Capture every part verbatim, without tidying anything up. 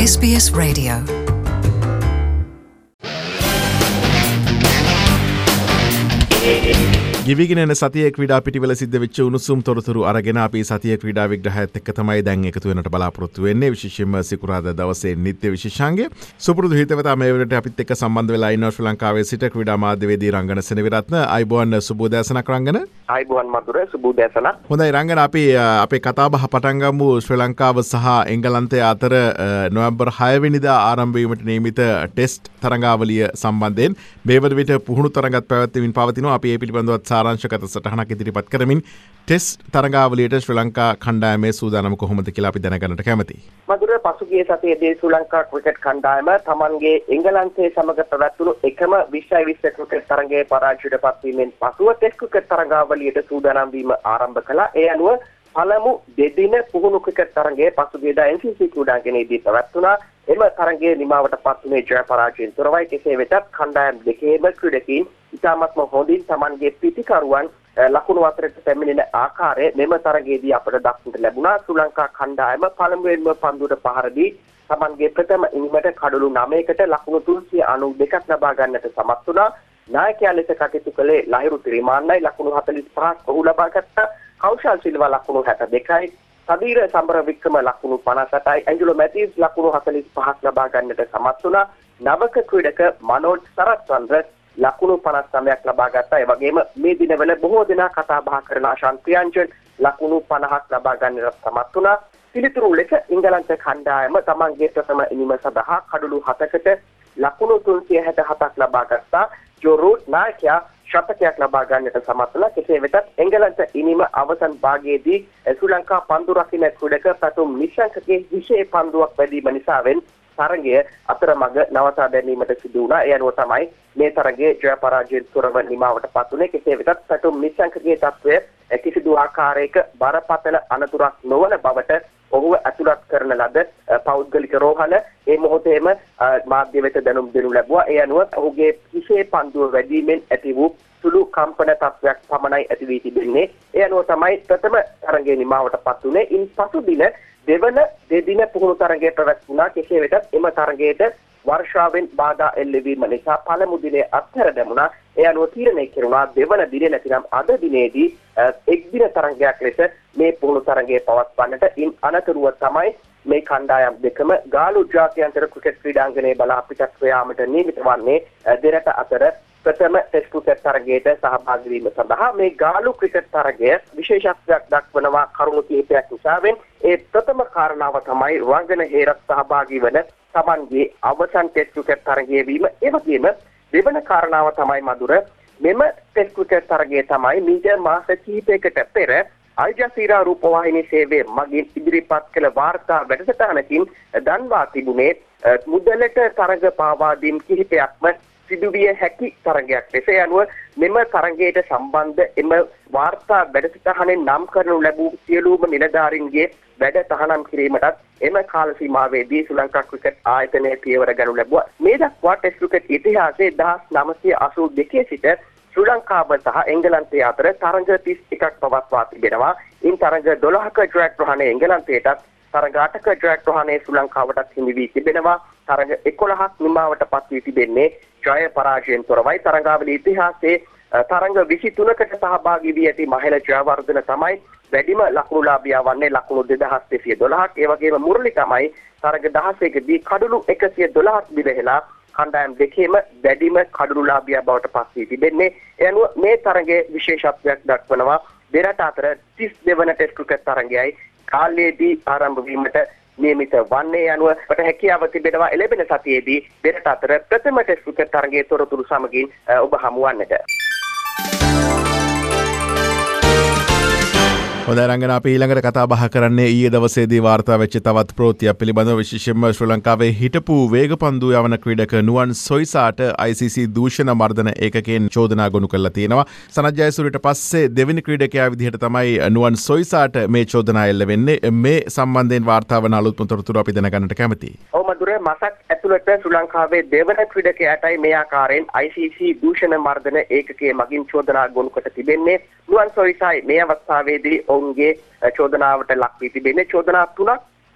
S B S Radio. ගෙවිගෙන යන සතියේ ක්‍රීඩා පිටිවල සිද්ධ වෙච්ච උණුසුම් තොරතුරු අරගෙන අපි සතියේ ක්‍රීඩා විග්‍රහයත් එක්ක තමයි දැන් එකතු වෙන්නට බලාපොරොත්තු වෙන්නේ. විශේෂයෙන්ම සිකුරාදා දවසේ නිත්‍ය විශේෂාංගය සුපුරුදු හිතවතා මේ වෙලට අපිත් එක්ක සම්බන්ධ වෙලා ඉන්නවා ශ්‍රී ලංකාවේ සිට ක්‍රීඩා මාධ්‍යවේදී රංගන සෙනවිරත්න. අයිබෝන් සුබෝදෑසනක් රංගන. අයිබෝන් මధుර සුබෝදෑසනක්. හොඳයි රංගන, අපි අපේ කතාබහ පටන් ගමු. ශ්‍රී ලංකාව සහ එංගලන්තය අතර නොවැම්බර් හය වෙනිදා ආරම්භ වීමට නියමිත ටෙස්ට් තරඟාවලිය සම්බන්ධයෙන් මේ වන විට පුහුණු තරඟත් පැවැත්වෙමින් පවතිනවා. අපි ඒ පිළිබඳව සාරාංශගත සටහනක් ඉදිරිපත් කරමින් ටෙස්ට් තරඟාවලියට ශ්‍රී ලංකා කණ්ඩායමේ සූදානම කොහොමද කියලා අපි දැනගන්නට කැමතියි. මధుර පසුගිය සතියේදී ශ්‍රී ලංකා ක්‍රිකට් කණ්ඩායම තමන්ගේ එංගලන්තයේ සමග පැවැත්වුණු එකම විශ්ව විශ්ව ක්‍රිකට් තරඟයේ පරාජයට පත්වීමෙන් පසුව ටෙස්ට් ක්‍රිකට් තරඟාවලියට සූදානම් වීම ආරම්භ කළා. ඒ අනුව පළමු දෙදින පුහුණු ක්‍රිකට් තරඟයේ පසුගියදා එන් සී සී ක්‍රීඩාංගණයේදී පැවැත්වුණා. එම තරඟයේ නිමාවට පත්වුණේ ජය පරාජයෙන් තොරවයි. කෙසේ වෙතත් කණ්ඩායම් දෙකේම ක්‍රීඩකීන් ඉතාමත්ම හොඳින් තමන්ගේ පිටිකරුවන් ලකුණු අතරට පැමිණෙන ආකාරය මෙම තරගයේදී අපට දක්නට ලැබුණා. ශ්‍රී ලංකා කණ්ඩායම පළමුවෙන්ම පන්දුවට පහර දී තමන්ගේ ප්‍රථම ඉනිමට කඩලු නවයකට ලකුණු තුන්සිය අනූ දෙකක් ලබා ගන්නට සමත් වුණා. නායකයා ලෙස කටයුතු කළේ ලහිරු තිරිමාන්නයි. ලකුණු හතළිස් පහක් ඔහු ලබා ගත්තා. කෞශල් සිල්වා ලකුණු හැට දෙකයි. සදීර සම්බර වික්‍රම ලකුණු පනස් අටයි. ඇන්ජලෝ මැතිව්ස් ලකුණු හතළිස් පහක් ලබා ගන්නට සමත් වුණා. නවක ක්‍රීඩක මනෝජ් සරත්චන්ද්‍ර ලකුණු පනස් නවයක් ලබා ගත්තා. ඒ වගේම මේ දිනවල බොහෝ දෙනා කතා බහ කරන අශාන්ත් ප්‍රියංජන් ලකුණු පනහක් ලබා ගන්නට සමත් වුණා. පිළිතුරු ලෙස එංගලන්ත කණ්ඩායම තමන්ගේ ප්‍රථම ඉනිම සඳහා කඩලු හතකට ලකුණු තුන්සිය හැට හතක් ලබා ගත්තා. ජෝ රූට් නායකයා ශතකයක් ලබා ගන්නට සමත් වුණා. කෙසේ වෙතත් එංගලන්ත ඉනිම අවසන් භාගයේදී ශ්‍රී ලංකා පන්දු රකින්න ක්‍රීඩක පැතුම් නිශංකගේ විශේෂ පන්දුවක් වැදීම නිසාවෙන් තරගය අතරමඟ නවතා දැමීමට සිදු වුණා. ඒ අනුව තමයි මේ තරගයේ ජය පරාජයෙන් තොරව නිමාවට පත් වුණේ. කෙසේ වෙතත් පැතුම් නිශංකගේ තත්වය කිසිදු ආකාරයක බරපතල අනතුරක් නොවන බවට ඔහුව ඇතුළත් කරන ලද පෞද්ගලික රෝහල ඒ මොහොතේම මාධ්‍ය වෙත දැනුම් දෙනු ලැබුවා. ඒ අනුව ඔහුගේ විශේෂ පන්දුව වැදීමෙන් ඇති වූ සුළු කම්පන තත්වයක් පමණයි ඇති වී තිබෙන්නේ. ඒ අනුව තමයි ප්‍රථම තරගයේ නිමාවට පත් වුණේ. ඉන් පසු දින දෙවන දෙදින පුහුණු තරගයේ පැවැත්වුණා. කෙසේ වෙතත් එම තරගයට වර්ෂාවෙන් බාධා එල්ලවීම නිසා පළමු දිනේ අත්හැර දැමුණා. ඒ අනුව තීරණය කෙරුණා දෙවන දිනේ නැතිනම් අද දිනේදී එක් දින තරගයක් ලෙස මේ පුහුණු තරගයේ පවත්වන්නට. ඉන් අනතුරුව තමයි මේ කණ්ඩායම් දෙකම ගාලු ජාත්‍යන්තර ක්‍රිකට් ක්‍රීඩාංගණයේ බලා පිටත් යාමට නියමිත වන්නේ. දෙරට අතර ප්‍රථම ටෙස්ට් ක්‍රිකට් තරගයට සහභාගී වීම සඳහා මේ ගාලු ක්‍රිකට් තරගය විශේෂත්වයක් දක්වනවා කරුණු කිහිපයක් නිසාවෙන්. ඒ ප්‍රථම කාරණාව තමයි රංගන හේරත් සහභාගී වන තමන්ගේ අවසන් ටෙස්ට් ක්‍රිකට් තරගය වීම. ඒ වගේම දෙවන කාරණාව තමයි මధుර මෙම ටෙස්ට් ක්‍රිකට් තරගය තමයි මීට මාස කිහිපයකට පෙර අල් ජසීරා රූපවාහිනී සේවය මගින් ඉදිරිපත් කළ වාර්තා වැඩසටහනකින් දන්වා තිබුණේ මුදලට තරග පාවා දීම් කිහිපයක්ම සිදුවිය හැකි තරගයක් ලෙස. ඒ අනුව මෙම තරගයට සම්බන්ධ එම වාර්තා වැඩසටහනෙන් නම් කරනු ලැබූ සියලුම නිලධාරීන්ගේ වැඩ තහනම් කිරීමටත් එම කාල සීමාවේදී ශ්‍රී ලංකා ක්‍රිකට් ආයතනයේ පියවර ගනු ලැබුවා. මේ දක්වා ටෙස්ට් ක්‍රිකට් ඉතිහාසයේ දහස් නවසිය අසූ දෙකේ සිට ශ්‍රී ලංකාව සහ එංගලන්තය අතර තරග තිස් එකක් පවත්වා තිබෙනවා. ඉන් තරග දොළහක ජයග්‍රහණය එංගලන්තයටත් තරග අටක ජයග්‍රහණය ශ්‍රී ලංකාවටත් හිමි වී තිබෙනවා. තරග එකොළහක් නිමාවට පත් වී තිබෙන්නේ ජය පරාජයෙන් තොරවයි. තරගාවලි ඉතිහාසයේ තරග විසි තුනකට සහභාගී වී ඇති මහේල ජයවර්ධන තමයි වැඩිම ලකුණුලාභියා වන්නේ ලකුණු දෙදහස් දෙසිය දොළහක්. ඒ වගේම මුරලි තමයි තරග දහසකදී කඩලු එකසිය දොළහක් දිවෙලා කණ්ඩායම් දෙකේම වැඩිම කඩලුලාභියා බවට පත් වී තිබෙන්නේ. ඒ අනුව මේ තරගයේ විශේෂත්වයක් දක්වනවා දෙරට අතර තිස් දෙවන ටෙස්ට් ක්‍රිකට් තරගයයි කාලයේදී ආරම්භ වීමට නියමිත වන්නේ. අනුව අපට හැකියාව තිබෙනවා එළඹෙන සතියේදී දෙරට අතර ප්‍රථම ටෙස්ට් ක්‍රිකට් තරගයේ තොරතුරු සමගින් ඔබ හමු වන්නට. හොඳයි රංගන, අපි ඊළඟට කතා බහ කරන්නේ ඊයේ දවසේදී වාර්තා වෙච්ච තවත් ප්‍රවෘත්තියක් පිළිබඳව. විශේෂයෙන්ම ශ්‍රී ලංකාවේ හිටපු වේගපන්දු යවන ක්‍රීඩක නුවන් සොයිසාට ආයි සී සී දූෂණ මර්දන ඒකකයෙන් චෝදනා ගොනු කරලා තියෙනවා. සනත් ජයසූරියට පස්සේ දෙවෙනි ක්‍රීඩකයා විදිහට තමයි නුවන් සොයිසාට මේ චෝදනා එල්ල වෙන්නේ. මේ සම්බන්ධයෙන් වාර්තා වන අලුත්ම තොරතුරු අපි දැනගන්නට කැමතියි. ඔව් මధుර, මසක් ඇතුළත ශ්‍රී ලංකාවේ දෙවන ක්‍රීඩකයාටයි මේ ආකාරයෙන් ආයි සී සී දූෂණ මර්දන ඒකකයේ මගින් චෝදනා ගොනු කොට තිබෙන්නේ. නුවන් සොයිසායි මේ අවස්ථාවේදී ඔවුන්ගේ චෝදනාවට ලක් වී තිබෙන්නේ. චෝදනා තුනක්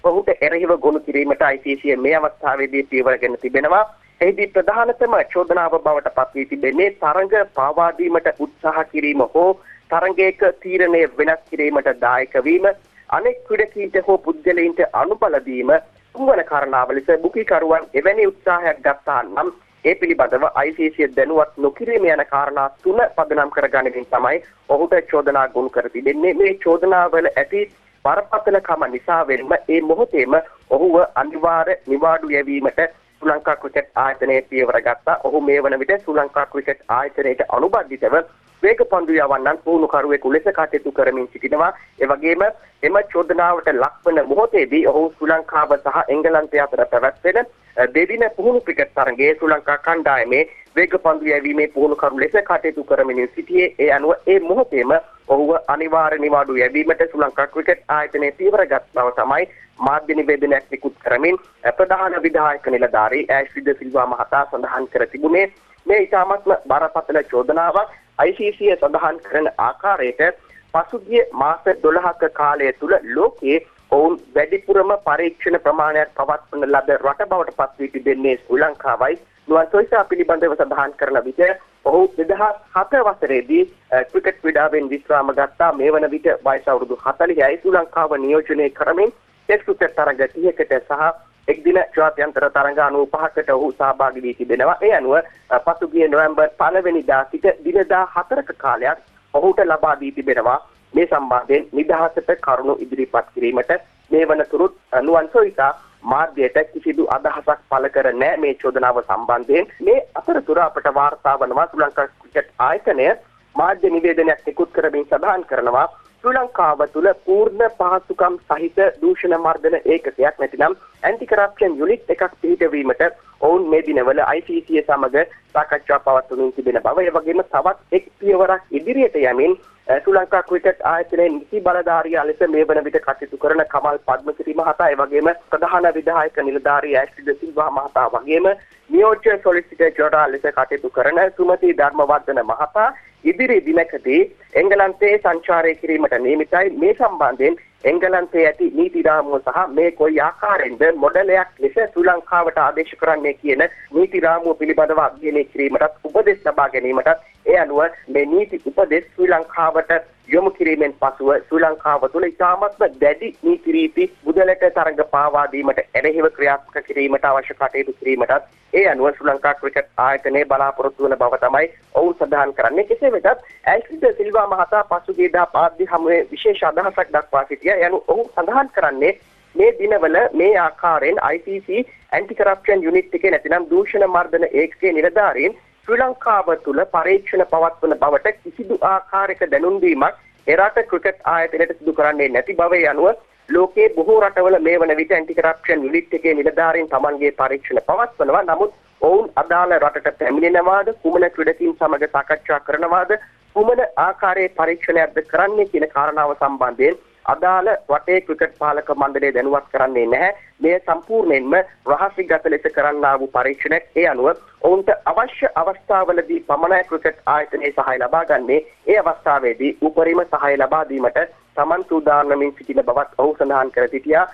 ඔහුට එරෙහිව ගොනු කිරීමට I C C මේ අවස්ථාවේදී පියවරගෙන තිබෙනවා. එහිදී ප්‍රධානතම චෝදනාව බවට පත් වී තිබෙන්නේ තරඟ පාවා දීමට උත්සාහ කිරීම හෝ තරඟයක තීරණය වෙනස් කිරීමට දායක වීම, අනෙක් ක්‍රීඩකීන්ට හෝ පුද්ගලයින්ට අනුබල දීම තුන්වන කාරණාව ලෙස බුකීකරුවන් එවැනි උත්සාහයක් ගත්තා නම් ඒ පිළිබඳව I C C දැනුවත් නොකිරීම යන කාරණා තුන පදනම් කරගනිමින් තමයි ඔහුට චෝදනා ගොනු කර තිබෙන්නේ. මේ චෝදනාවල ඇති බරපතලකම නිසා වෙනම ඒ මොහොතේම ඔහුව අනිවාර්ය නිවාඩු යැවීමට ශ්‍රී ලංකා ක්‍රිකට් ආයතනයේ පියවර ගත්තා. ඔහු මේ වන විට ශ්‍රී ලංකා ක්‍රිකට් ආයතනයට අනුබද්ධිතව වේගපන්දු යවන්නන් පුහුණුකරුවෙකු ලෙස කටයුතු කරමින් සිටිනවා. ඒ වගේම එම චෝදනාවට ලක්වන මොහොතේදී ඔහු ශ්‍රී ලංකාව සහ එංගලන්තය අතර පැවැත්වෙන දෙදින පුහුණු ක්‍රිකට් තරගයේ ශ්‍රී ලංකා කණ්ඩායමේ වේගපන්දු යැවීමේ පුහුණුකරු ලෙස කටයුතු කරමින් සිටියේ. ඒ අනුව ඒ මොහොතේම ඔහුව අනිවාර්ය නිවාඩු යැවීමට ශ්‍රී ලංකා ක්‍රිකට් ආයතනයේ පියවර ගත් බව තමයි මාධ්‍ය නිවේදනයක් නිකුත් කරමින් ප්‍රධාන විධායක නිලධාරී ඇෂ්ලි ද සිල්වා මහතා සඳහන් කර තිබුණේ. මේ ඉතාමත්ම බරපතල චෝදනාවක්. I C C සඳහන් කරන ආකාරයට පසුගිය මාස දොළහක කාලය තුල ලෝකයේ ඔවුන් වැඩිපුරම පරීක්ෂණ ප්‍රමාණයක් පවත්වන ලද රට බවට පත් වී තිබෙන්නේ ශ්‍රී ලංකාවයි. නුවන් සොයිසා පිළිබඳව සඳහන් කරන විට ඔහු දෙදහස් හත වසරේදී ක්‍රිකට් ක්‍රීඩාවෙන් විශ්‍රාම ගත්තා. මේ වන විට වයස අවුරුදු හතළිහයි. ශ්‍රී ලංකාව නියෝජනය කරමින් ටෙස්ට් ක්‍රිකට් තරඟ තිහකට සහ එක්දින ජාත්‍යන්තර තරඟ අනූපහකට ඔහු සහභාගී වී තිබෙනවා. ඒ අනුව පසුගිය නොවැම්බර් පළවෙනිදා සිට දින දහහතරක කාලයක් ඔහුට ලබා දී තිබෙනවා. මේ සම්බන්ධයෙන් නිදහසට කරුණු ඉදිරිපත් කිරීමට මේ වනතුරුත් නුවන් සොයිසා මාධ්‍යයට කිසිදු අදහසක් පළ කර නැහැ මේ චෝදනාව සම්බන්ධයෙන්. මේ අතරතුර අපට වාර්තා වනවා ශ්‍රී ලංකා ක්‍රිකට් ආයතනය මාධ්‍ය නිවේදනයක් නිකුත් කරමින් සඳහන් කරනවා ශ්‍රී ලංකාව තුළ පූර්ණ පහසුකම් සහිත දූෂණ මර්දන ඒකකයක් නැතිනම් ඇන්ටි කරප්ෂන් යුනිට් එකක් පිහිටවීමට ඔවුන් මේ දිනවල I C C සමග සාකච්ඡා පවත්වමින් තිබෙන බව. ඒ වගේම තවත් එක් පියවරක් ඉදිරියට යමින් ශ්‍රී ලංකා ක්‍රිකට් ආයතනයේ නිති බලධාරියා ලෙස මේ වන විට කටයුතු කරන කමල් පද්මසිරි මහතා, ඒ වගේම ප්‍රධාන විධායක නිලධාරී ඇෂ්ලි ද සිල්වා මහතා වගේම නියෝජ්‍ය සොලිසිටර් ජනරාල් ලෙස කටයුතු කරන සුමති ධර්මවර්ධන මහතා ඉදිරි දිනකදී එංගලන්තයේ සංචාරය කිරීමට නියමිතයි. මේ සම්බන්ධයෙන් එංගලන්තයේ ඇති නීති රාමුව සහ මේ කොයි ආකාරයෙන්ද මොඩලයක් ලෙස ශ්‍රී ලංකාවට ආදේශ කරන්නේ කියන නීති රාමුව පිළිබඳව අධ්‍යයනය කිරීමටත් උපදෙස් ලබා ගැනීමටත් ඒ අනුව මේ නීති උපදෙස් ශ්‍රී ලංකාවට යොමු කිරීමෙන් පසුව ශ්‍රී ලංකාව තුළ ඉතාමත්ම දැඩි නීති රීති මුදලට තරඟ පාවා දීමට එරෙහිව ක්‍රියාත්මක කිරීමට අවශ්‍ය කටයුතු කිරීමටත් ඒ අනුව ශ්‍රී ලංකා ක්‍රිකට් ආයතනයේ බලාපොරොත්තු වන බව තමයි ඔවුන් සඳහන් කරන්නේ. කෙසේ වෙතත් ඇෂ්ලි ද සිල්වා මහතා පසුගියදා මාධ්‍ය හමුවේ විශේෂ අදහසක් දක්වා සිටියා. ඒ අනුව ඔහු සඳහන් කරන්නේ මේ දිනවල මේ ආකාරයෙන් I C C anti corruption unit එකේ නැතිනම් දූෂණ මර්දන ඒකකයේ නිලධාරීන් ශ්‍රී ලංකාව තුළ පරීක්ෂණ පවත්වන බවට කිසිදු ආකාරයක දැනුම් දීමක් එරට ක්‍රිකට් ආයතනයට සිදු කරන්නේ නැති බව. ඒ අනුව ලෝකයේ බොහෝ රටවල මේ වන විට ඇන්ටි කරප්ෂන් යුනිට් එකේ නිලධාරීන් තමන්ගේ පරීක්ෂණ පවත්වනවා. නමුත් ඔවුන් අදාළ රටට පැමිණෙනවාද, කුමන ක්‍රීඩකීන් සමග සාකච්ඡා කරනවාද, කුමන ආකාරයේ පරීක්ෂණයක්ද කරන්නේ කියන කාරණාව සම්බන්ධයෙන් අදාළ රටේ ක්‍රිකට් පාලක මණ්ඩලය දැනුවත් කරන්නේ නැහැ. මේ සම්පූර්ණයෙන්ම රහසිගත ලෙස කරන්නා වූ පරීක්ෂණයක්. ඒ අනුව ඔවුන්ට අවශ්‍ය අවස්ථාවලදී පමණයි ක්‍රිකට් ආයතනයේ සහාය ලබා ගන්නේ. ඒ අවස්ථාවේදී උපරිම සහාය ලබා දීමට තමන් සූදානම්මින් සිටින බවත් ඔහු සඳහන් කර සිටියා.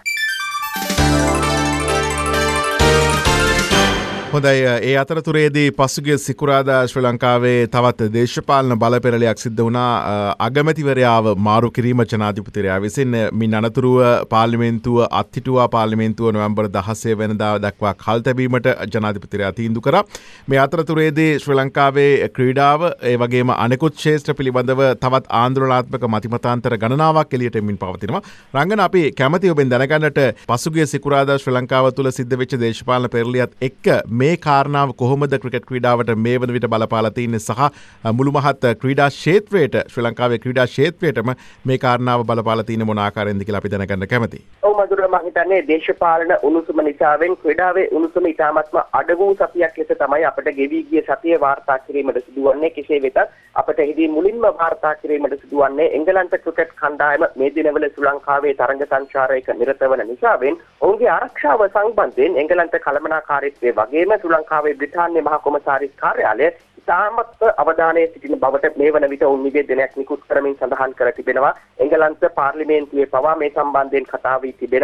හොඳයි, ඒ අතරතුරේදී පසුගිය සිකුරාදා ශ්‍රී ලංකාවේ තවත් දේශපාලන බලපෙරළියක් සිද්ධ වුණා. අගමැතිවරයාව මාරු කිරීම ජනාධිපතිවරයා විසින් මින් අනතුරුව පාර්ලිමේන්තුව අත්හිටුවා. පාර්ලිමේන්තුව නොවැම්බර් දහසය වෙනිදා දක්වා කල් තැබීමට ජනාධිපතිවරයා තීන්දුව කරා. මේ අතරතුරේදී ශ්‍රී ලංකාවේ ක්‍රීඩාව ඒ වගේම අනෙකුත් ක්ෂේත්‍ර පිළිබඳව තවත් ආන්දෝලනාත්මක මතිමතාන්තර ගණනාවක් එළියට එමින් පවතිනවා. රංගන, අපි කැමැති ඔබෙන් දැනගන්නට පසුගිය සිකුරාදා ශ්‍රී ලංකාව තුළ සිද්ධ වෙච්ච දේශපාලන පෙරළියත් එක්ක මේ කාරණාව කොහොමද ක්‍රිකට් ක්‍රීඩාවට මේ වන විට බලපාලා තියෙන්නේ සහ මුළු මහත් ක්‍රීඩා ක්ෂේත්‍රයට ශ්‍රී ලංකාවේ ක්‍රීඩා ක්ෂේත්‍රයටම මේ කාරණාව බලපාලා තියෙන මොන ආකාරයෙන්ද කියලා අපි දැනගන්න කැමතියි. ඔව් මధుර, මම හිතන්නේ දේශපාලන උණුසුම නිසාවෙන් ක්‍රීඩාවේ උණුසුම ඉතාමත්ම අඩු වූ සතියක් ලෙස තමයි අපට ගෙවි ගිය සතියේ වාර්තා කිරීමට සිදුවන්නේ. කෙසේ වෙතත් අපට එහිදී මුලින්ම වාර්තා කිරීමට සිදුවන්නේ එංගලන්ත ක්‍රිකට් කණ්ඩායම මේ දිනවල ශ්‍රී ලංකාවේ තරඟ සංචාරයක නිරත වන නිසාවෙන් ඔවුන්ගේ ආරක්ෂාව සම්බන්ධයෙන් එංගලන්ත කළමනාකාරීත්වයේ වගේම ශ්‍රී ලංකාවේ බ්‍රිතාන්‍ය මහා කොමසාරිස් කාර්යාලය ඉතාමත් අවධානයේ සිටින බවට මේ වන විට ඔවුන් නිවේදනයක් නිකුත් කරමින් සඳහන් කර තිබෙනවා. එංගලන්ත පාර්ලිමේන්තුවේ පවා මේ සම්බන්ධයෙන් කතා වී තිබෙනවා.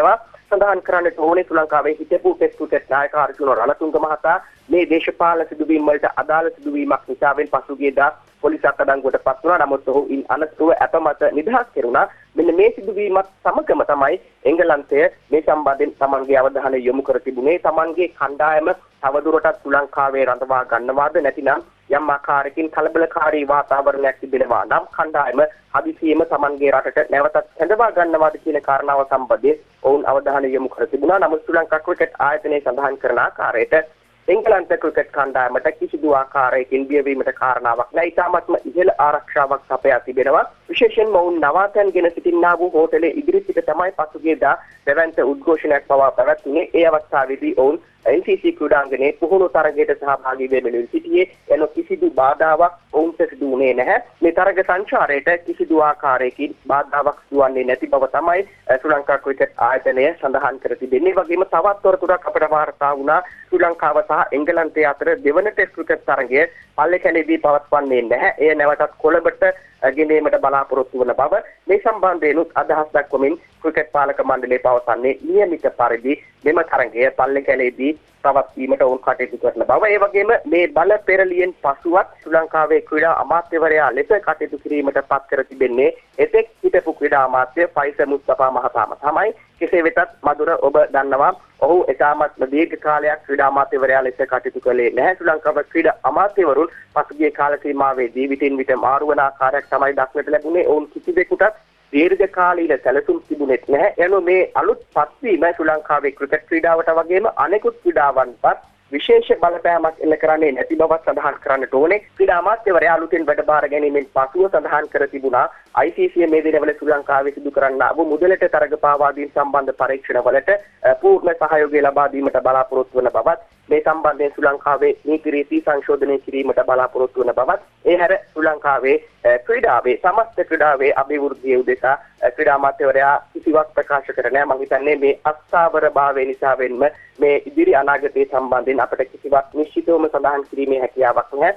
සඳහන් කරන්නට ඕනේ ශ්‍රී ලංකාවේ හිටපු ටෙස්ට් ක්‍රිකට් නායක අර්ජුන රණතුංග මහතා මේ දේශපාලන සිදුවීම් වලට අදාළ සිදුවීමක් නිසාවෙන් පසුගියදා පොලිස් අත්අඩංගුවට පත් වුණා. නමුත් ඔහු ඉන් අනතුරුව අපමත නිදහස් කෙරුණා. මෙන්න මේ සිදුවීමත් සමගම තමයි එංගලන්තය මේ සම්බන්ධයෙන් තමන්ගේ අවධානය යොමු කර තිබුණේ. තමන්ගේ කණ්ඩායම තවදුරටත් ශ්‍රී ලංකාවේ රඳවා ගන්නවාද නැතිනම් යම් ආකාරයකින් කලබලකාරී වාතාවරණයක් තිබෙනවා නම් කණ්ඩායම හදිසියෙම තමන්ගේ රටට නැවතත් හැඳවා ගන්නවාද කියන කාරණාව සම්බන්ධයෙන් ඔවුන් අවධානය යොමු කර තිබුණා. නමුත් ශ්‍රී ලංකා ක්‍රිකට් ආයතනයේ සඳහන් කරන ආකාරයට එංගලන්ත ක්‍රිකට් කණ්ඩායමට කිසිදු ආකාරයකින් බියවීමට කාරණාවක් නැහැ. ඉතාමත්ම ඉහළ ආරක්ෂාවක් සපයා තිබෙනවා. විශේෂයෙන්ම ඔවුන් නවාතැන්ගෙන සිටින්නා වූ හෝටලේ ඉදිරිපිට තමයි පසුගියදා දැවැන්ත උද්ඝෝෂණයක් පවා පැවැත්වුණේ. ඒ අවස්ථාවේදී ඔවුන් එන් සී සී ක්‍රීඩාංගණයේ පුහුණු තරගයට සහභාගී වෙමින් සිටියේ. එන කිසිදු බාධාවක් ඔවුන්ට සිදු වුණේ නැහැ. මේ තරග සංචාරයට කිසිදු ආකාරයකින් බාධාවක් සිදුවන්නේ නැති බව තමයි ශ්‍රී ලංකා ක්‍රිකට් ආයතනය සඳහන් කර තිබෙන්නේ. ඒ වගේම තවත් තොරතුරක් අපට වාර්තා වුණා ශ්‍රී ලංකාව සහ එංගලන්තය අතර දෙවන ටෙස්ට් ක්‍රිකට් තරගය පල්ලේකැලේදී පවත්වන්නේ නැහැ. එය නැවතත් කොළඹට ගෙනීමට බලාපොරොත්තු වන බව මේ සම්බන්ධයෙන් අදහස් දක්වමින් ක්‍රිකට් පාලක මණ්ඩලය පවසන්නේ නියමිත පරිදි මෙම තරගය පල්ලේකැලේදී පවත්වීමට ඔවුන් කටයුතු කරන බව. ඒ වගේම මේ බල පෙරලියෙන් පසුවත් ශ්‍රී ලංකාවේ ක්‍රීඩා අමාත්‍යවරයා ලෙස කටයුතු කිරීමට පත් කර තිබෙන්නේ එතෙක් හිටපු ක්‍රීඩා අමාත්‍ය ෆයිසල් මුස්තෆා මහතාම තමයි. කෙසේ වෙතත් මధుර ඔබ දන්නවා ඔහු එතාමත් දීර්ඝ කාලයක් ක්‍රීඩා අමාත්‍යවරයා ලෙස කටයුතු කළේ නැහැ. ශ්‍රී ලංකාවේ ක්‍රීඩා අමාත්‍යවරුන් පසුගිය කාල සීමාවේදී විටින් විට මාරු වන ආකාරයක් තමයි දක්නට ලැබුණේ. ඔවුන් කිසිවෙකුටත් දීර්ඝ කාලීන සැලසුම් තිබුණෙත් නැහැ. එනෝ මේ අලුත් පත්වීම ශ්‍රී ලංකාවේ ක්‍රිකට් ක්‍රීඩාවට වගේම අනෙකුත් ක්‍රීඩාවන්පත් විශේෂ බලපෑමක් එල්ල කරන්නේ නැති බව සඳහන් කරන්නට ඕනේ. ක්‍රීඩා අමාත්‍යවරයා අලුතින් වැඩබාර ගැනීමෙන් පසුව සඳහන් කර තිබුණා ආයි සී සී මේ දිනවල ශ්‍රී ලංකාවේ සිදු කරන්නා වූ මුදලට තරග පාවාදීන් සම්බන්ධ පරීක්ෂණවලට පූර්ණ සහයෝගය ලබා දීමට බලාපොරොත්තු වන බවත් මේ සම්බන්ධයෙන් ශ්‍රී ලංකාවේ නීති රීති සංශෝධනය කිරීමට බලාපොරොත්තු වන බවත් ඒ හැර ශ්‍රී ලංකාවේ ක්‍රීඩාවේ සමස්ත ක්‍රීඩාවේ අභිවෘද්ධිය උදෙසා ක්‍රීඩා අමාත්‍යවරයා කිසිවක් ප්‍රකාශ කර නැහැ. මම හිතන්නේ මේ අස්ථාවර භාවය නිසා වෙන්න මේ ඉදිරි අනාගතයේ සම්බන්ධයෙන් අපිට කිසිවක් නිශ්චිතවම සඳහන් කිරීමේ හැකියාවක් නැහැ.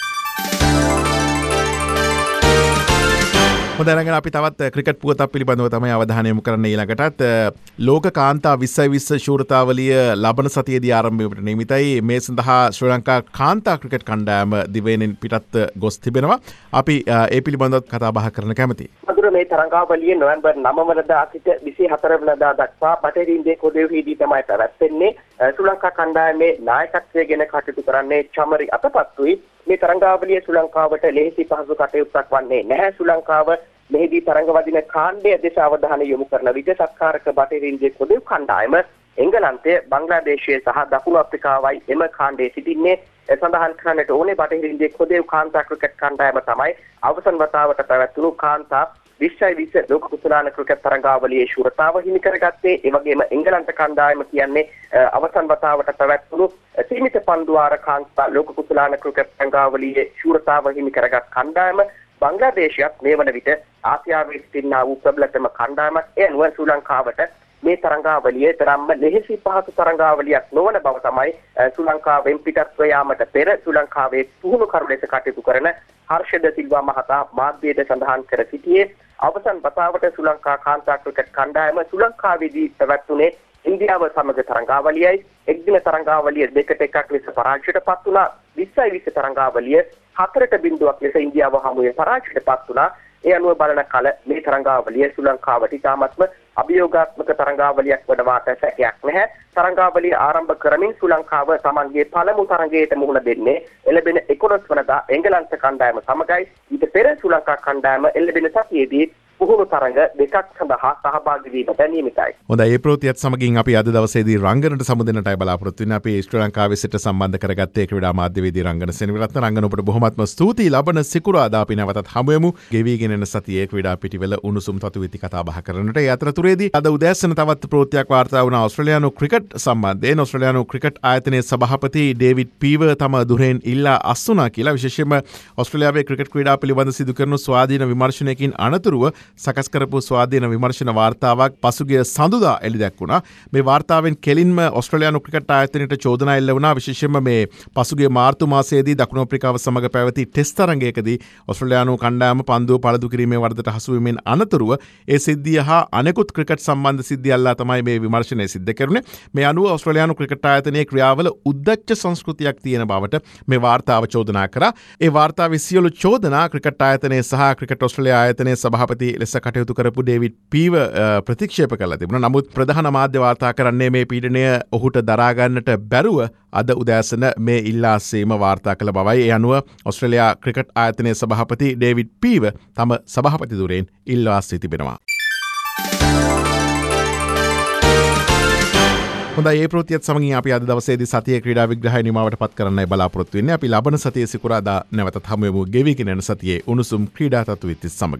හොඳ දැනගෙන අපි තවත් ක්‍රිකට් පුවතක් පිළිබඳව තමයි අවධානය යොමු කරන්න ඊළඟටත්. ලෝක කාන්තා විස්සයි විස්ස ශූරතාවලිය ලබන සතියේදී ආරම්භ වීමට නියමිතයි. මේ සඳහා ශ්‍රී ලංකා කාන්තා ක්‍රිකට් කණ්ඩායම දිවයිනෙන් පිටත් ගොස් තිබෙනවා. අපි ඒ පිළිබඳව කතා බහ කරන්න කැමතියි. මధుර මේ තරඟාවලිය නොවැම්බර් නව වනදා සිට විසිහතර වනදා දක්වා බටහිර ඉන්දිය කොඩියුහිදී තමයි පැවැත්වෙන්නේ. ශ්‍රී ලංකා කණ්ඩායමේ නායකත්වය ගැන කටයුතු කරන්නේ චමරි අතපත්තුයි. මේ තරඟාවලිය ශ්‍රී ලංකාවට ලෙහෙසි පහසු කටයුත්තක් වන්නේ නැහැ. ශ්‍රී ලංකාව මෙහිදී තරඟ වදින කාණ්ඩය දෙස අවධානය යොමු කරන විට සත්කාරක බටහිර ඉන්දිය කොඩියු කණ්ඩායම එංගලන්තය බංග්ලාදේශය සහ දකුණු අප්‍රිකාවයි එම කාණ්ඩයේ සිටින්නේ. සඳහන් කරන්නට ඕනේ බටහිර ඉන්දිය කොඩියු කාන්තා ක්‍රිකට් කණ්ඩායම තමයි අවසන් වතාවට පැවැත්වුණු කාන්තා විස්සයි විස්ස ලෝක කුසලාන ක්‍රිකට් තරඟාවලියේ ශූරතාව හිමි කරගත්තේ. ඒ වගේම එංගලන්ත කණ්ඩායම කියන්නේ අවසන් වතාවට පැවැත්වුණු සීමිත පන්දුවාර කාන්තා ලෝක කුසලාන ක්‍රිකට් තරඟාවලියේ ශූරතාව හිමි කරගත් කණ්ඩායම. බංග්ලාදේශයත් මේ වන විට ආසියාවේ සිටිනා වූ ප්‍රබලතම කණ්ඩායමක්. ඒ අනුව ශ්‍රී ලංකාවට මේ තරඟාවලිය තරම්ම ලෙහෙසි පහසු තරඟාවලියක් නොවන බව තමයි ශ්‍රී ලංකාවෙන් පිටත්ව යාමට පෙර ශ්‍රී ලංකාවේ පුහුණුකරු ලෙස කටයුතු කරන හර්ෂද සිල්වා මහතා මාධ්‍යයට සඳහන් කර සිටියේ. අවසන් වතාවට ශ්‍රී ලංකා කාන්තා ක්‍රිකට් කණ්ඩායම ශ්‍රී ලංකාවේදී පැවැත්වුණේ ඉන්දියාව සමග තරඟාවලියයි. එක්දින තරඟාවලිය දෙකට එකක් ලෙස පරාජයට පත් වුණා. විස්සයි විස්ස තරඟාවලිය හතරට බිඳුවක් ලෙස ඉන්දියාව හමුවේ පරාජයට පත් වුණා. ඒ අනුව බලන කල මේ තරඟාවලිය ශ්‍රී ලංකාවට ඉතාමත්ම අභියෝගාත්මක තරඟාවලියක් වඩවාට සැකයක් නැහැ. තරඟාවලිය ආරම්භ කරමින් ශ්‍රී ලංකාව තමන්ගේ පළමු තරඟයට මුහුණ දෙන්නේ එළබෙන එකොළොස් වනදා එංගලන්ත කණ්ඩායම සමගයි. ඊට පෙර ශ්‍රී ලංකා කණ්ඩායම එළබෙන සතියේදී පුහුණු තරඟ දෙකක් සඳහා සහභාගී වීමට නියමිතයි. හොඳයි, ඒ ප්‍රවෘත්තියත් සමගින් අපි අද දවසේදී රංගනට සමුදෙන්නටයි බලාපොරොත්තු වෙන්නේ. අපි ශ්‍රී ලංකාවේ සිට සම්බන්ධ කරගත්තේ ක්‍රීඩා මාධ්‍යවේදී රංගන සෙනවිරත්න. රංගන ඔබට බොහොමත්ම ස්තුතියි. ලබන සිකුරාදා අපි නැවතත් හමු වෙමු. ගෙවිගෙන එන සතියේ ක්‍රීඩා පිටිවල උණුසුම් තතු විති කතා බහ කරන්නට. ඒ අතරතුරේදී අද උදෑසන තවත් ප්‍රවෘත්තියක් වාර්තා වුණා ඕස්ට්‍රේලියානු ක්‍රිකට් සම්බන්ධයෙන්. ඕස්ට්‍රේලියානු ක්‍රිකට් ආයතනයේ සභාපති ඩේවිඩ් පීවර් තම දුරෙන් ඉල්ලා අස්වුණා කියලා. විශේෂයෙන්ම ඕස්ට්‍රේලියාවේ ක්‍රිකට් ක්‍රීඩා පිළිබඳ සිදු කරන ස්වාධීන විමර්ශනයකින් අනතුරුව සකස් කරපු ස්වාධීන විමර්ශන වාර්තාවක් පසුගිය සඳුදා එළි දැක්වුණා. මේ වාර්තාවෙන් කෙලින්ම ඔස්ට්‍රේලියානු ක්‍රිකට් ආයතනයට චෝදනා එල්ල වුණා. විශේෂයෙන්ම මේ පසුගිය මාර්තු මාසයේදී දකුණු අප්‍රිකාව සමග පැවති ටෙස්ට් තරගයකදී ඔස්ට්‍රේලියානු කණ්ඩායම පන්දුව පළදු කිරීමේ වරදට හසු වීමෙන් අනතුරුව ඒ සිද්ධිය හා අනෙකුත් ක්‍රිකට් සම්බන්ධ සිද්ධි අල්ලා තමයි මේ විමර්ශනය සිද්ධ කෙරුණේ. මේ අනුව ඔස්ට්‍රේලියානු ක්‍රිකට් ආයතනයේ ක්‍රියාවල උද්දච්ච සංස්කෘතියක් තියෙන බවට මේ වාර්තාව චෝදනා කරා. ඒ වාර්තාවේ සියලු චෝදනා ක්‍රිකට් ආයතනයේ සහ ක්‍රිකට් ඔස්ට්‍රේලියා ආයතනයේ සභාපති ලෙස කටයුතු කරපු ඩේවිඩ් පීව ප්‍රතික්ෂේප කළා තිබුණා. නමුත් ප්‍රධාන මාධ්‍ය වාර්තා කරන්නේ මේ පීඩනය ඔහුට දරා ගන්නට බැරුව අද උදෑසන මේ ඉල්ලාසීම වාර්තා කළ බවයි. ඒ අනුව ඔස්ට්‍රේලියා ක්‍රිකට් ආයතනයේ සභාපති ඩේවිඩ් පීව තම සභාපති ධුරයෙන් ඉල්ලා සිටිනවා. හොඳයි ඒ ප්‍රවෘත්තියත් සමගින් අපි අද දවසේදී සතියේ ක්‍රීඩා විග්‍රහය නිමාවට පත් කරන්නයි බලාපොරොත්තු වෙන්නේ. අපි ලබන සතියේ සිකුරාදා නැවතත් හමු වෙමු ගෙවිගෙන යන සතියේ උණුසුම් ක්‍රීඩා තතු විත්ති සමග.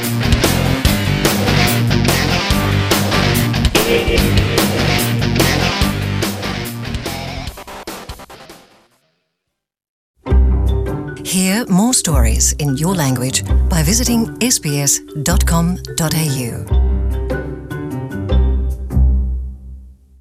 Hear more stories in your language by visiting s b s dot com dot a u.